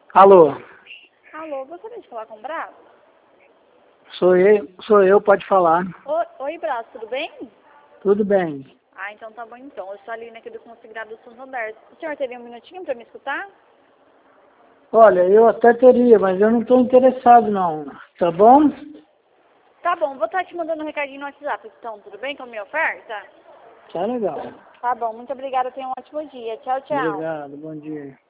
Alô? Alô, gostaria de falar com o Brás? Sou eu, pode falar. Oi, Brás, tudo bem? Tudo bem. Ah, então tá bom então. Eu sou a Aline aqui do Consignado do Santander. O senhor teria um minutinho para me escutar? Olha, eu até teria, mas eu não estou interessado não, tá bom? Tá bom, vou estar te mandando um recadinho no WhatsApp, então, tudo bem com a minha oferta? Tá legal. Tá bom, muito obrigada, tenha um ótimo dia. Tchau, tchau. Obrigado, bom dia.